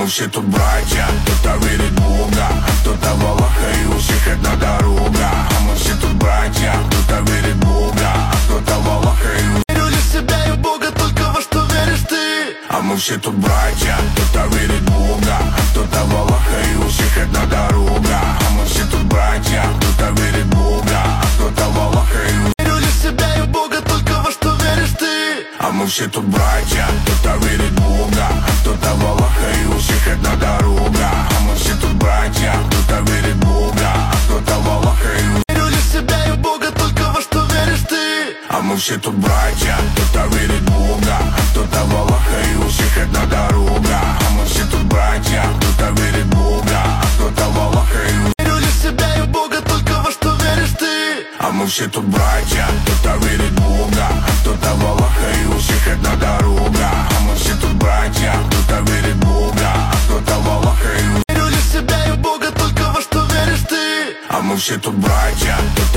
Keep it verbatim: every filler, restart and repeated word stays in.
мы все тут братья. Кто-то верит в Бога, а кто-то в Аллаха, и у всех одна дорога. А мы все тут братья. Кто-то верит в Бога, а кто-то в Аллаха, и у... Верю лишь в себя и в Бога, только во что веришь ты. А мы все тут братья. Кто-то верит в Бога, а кто-то в Аллаха, и у всех одна дорога. А мы все тут братья. Кто-то верит в Бога, а кто-то в Аллаха, и у... Верю лишь в себя и в Бога, только во что веришь ты. А мы все тут братья. Кто-то верит в Бога, а кто-то в Аллаха, и у всех одна дорога. А мы все тут братья. Кто-то верит в Бога, а кто-то в Аллаха, и у... Верю лишь в себя и в Бога, только во что веришь ты. А мы все тут братья. Кто-то верит в Бога, а кто-то в Аллаха, и у всех одна дорога. А мы все тут братья. Кто-то верит в Бога, а кто-то в Аллаха, и у... Верю лишь в себя и в Бога, только во что веришь ты. А мы все тут братья. Кто-то верит в Бога, а кто-то в Аллаха, и у всех одна дорога. А мы все тут братья. Кто-то верит в Бога, а кто-то в Аллаха, и у... Верю лишь в себя и в Бога, только во что веришь ты. А мы все тут братья.